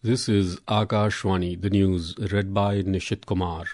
This is Akashvani, the news, read by Nishit Kumar.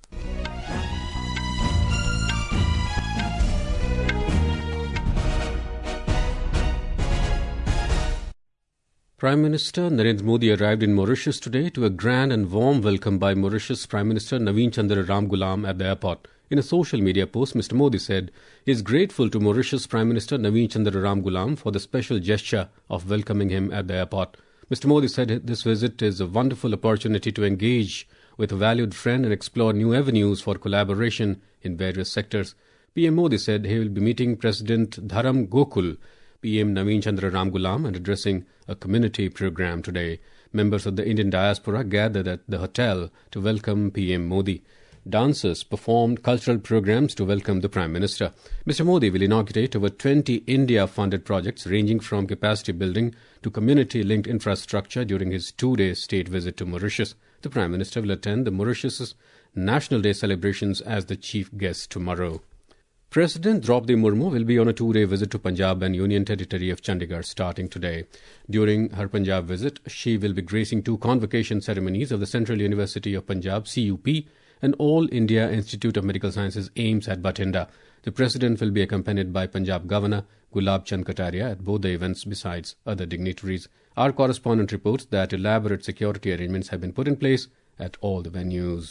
Prime Minister Narendra Modi arrived in Mauritius today to a grand and warm welcome by Mauritius Prime Minister Naveen Chandra Ramgoolam at the airport. In a social media post, Mr. Modi said he is grateful to Mauritius Prime Minister Naveen Chandra Ramgoolam for the special gesture of welcoming him at the airport. Mr. Modi said this visit is a wonderful opportunity to engage with a valued friend and explore new avenues for collaboration in various sectors. PM Modi said he will be meeting President Dharam Gokul, PM Naveen Chandra Ramgoolam, and addressing a community program today. Members of the Indian diaspora gathered at the hotel to welcome PM Modi. Dancers performed cultural programs to welcome the Prime Minister. Mr. Modi will inaugurate over 20 India-funded projects ranging from capacity building to community-linked infrastructure during his two-day state visit to Mauritius. The Prime Minister will attend the Mauritius National Day celebrations as the chief guest tomorrow. President Draupadi Murmu will be on a two-day visit to Punjab and Union Territory of Chandigarh starting today. During her Punjab visit, she will be gracing two convocation ceremonies of the Central University of Punjab, CUP, and All India Institute of Medical Sciences, AIIMS, at Bathinda. The President will be accompanied by Punjab Governor Gulab Chand Kataria at both the events besides other dignitaries. Our correspondent reports that elaborate security arrangements have been put in place at all the venues.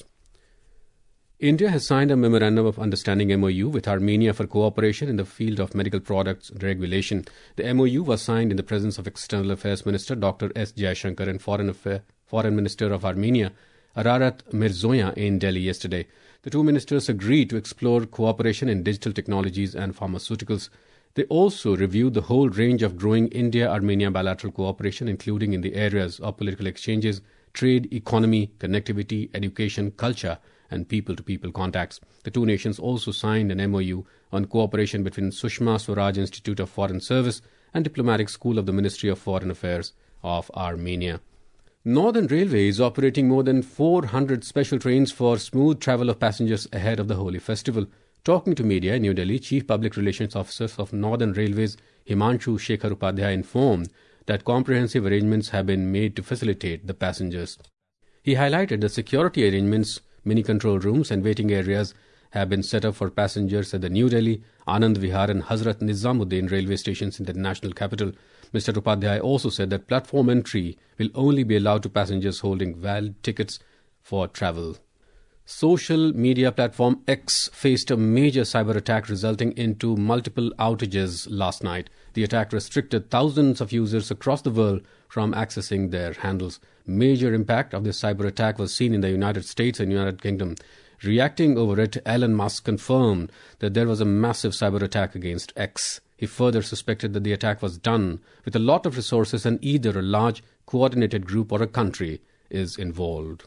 India has signed a Memorandum of Understanding MOU with Armenia for cooperation in the field of medical products regulation. The MOU was signed in the presence of External Affairs Minister Dr. S. Jaishankar and Foreign Minister of Armenia Ararat Mirzoyan in Delhi yesterday. The two ministers agreed to explore cooperation in digital technologies and pharmaceuticals. They also reviewed the whole range of growing India-Armenia bilateral cooperation, including in the areas of political exchanges, trade, economy, connectivity, education, culture, and people-to-people contacts. The two nations also signed an MOU on cooperation between Sushma Swaraj Institute of Foreign Service and Diplomatic School of the Ministry of Foreign Affairs of Armenia. Northern Railway is operating more than 400 special trains for smooth travel of passengers ahead of the Holi festival. Talking to media in New Delhi, Chief Public Relations Officer of Northern Railways Himanshu Shekhar Upadhyay informed that comprehensive arrangements have been made to facilitate the passengers. He highlighted the security arrangements, mini control rooms and waiting areas have been set up for passengers at the New Delhi, Anand Vihar and Hazrat Nizamuddin railway stations in the national capital. Mr. Upadhyay also said that platform entry will only be allowed to passengers holding valid tickets for travel. Social media platform X faced a major cyber attack resulting into multiple outages last night. The attack restricted thousands of users across the world from accessing their handles. Major impact of this cyber attack was seen in the United States and United Kingdom. Reacting over it, Elon Musk confirmed that there was a massive cyber attack against X. He further suspected that the attack was done with a lot of resources and either a large coordinated group or a country is involved.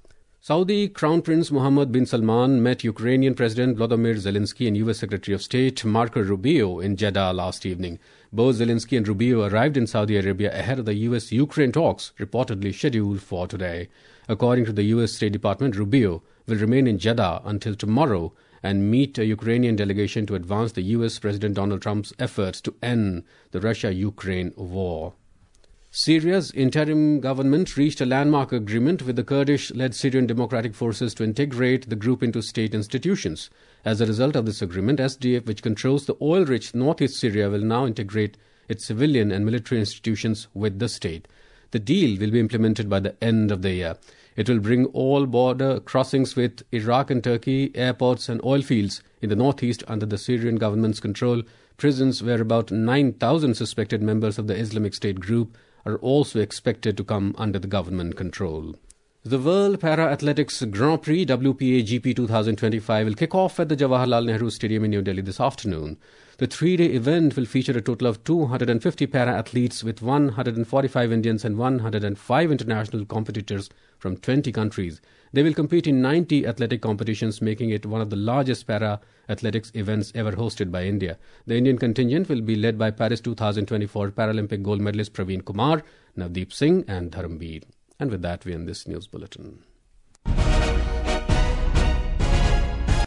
Saudi Crown Prince Mohammed bin Salman met Ukrainian President Volodymyr Zelensky and U.S. Secretary of State Marco Rubio in Jeddah last evening. Both Zelensky and Rubio arrived in Saudi Arabia ahead of the U.S.-Ukraine talks reportedly scheduled for today. According to the U.S. State Department, Rubio will remain in Jeddah until tomorrow and meet a Ukrainian delegation to advance the U.S. President Donald Trump's efforts to end the Russia-Ukraine war. Syria's interim government reached a landmark agreement with the Kurdish-led Syrian Democratic Forces to integrate the group into state institutions. As a result of this agreement, SDF, which controls the oil-rich northeast Syria, will now integrate its civilian and military institutions with the state. The deal will be implemented by the end of the year. It will bring all border crossings with Iraq and Turkey, airports and oil fields in the northeast under the Syrian government's control. Prisons where about 9,000 suspected members of the Islamic State group are also expected to come under the government control. The World Para-Athletics Grand Prix WPA GP 2025 will kick off at the Jawaharlal Nehru Stadium in New Delhi this afternoon. The three-day event will feature a total of 250 para-athletes with 145 Indians and 105 international competitors from 20 countries. They will compete in 90 athletic competitions, making it one of the largest para-athletics events ever hosted by India. The Indian contingent will be led by Paris 2024 Paralympic gold medalist Praveen Kumar, Navdeep Singh and Dharamveer. And with that, we end this news bulletin.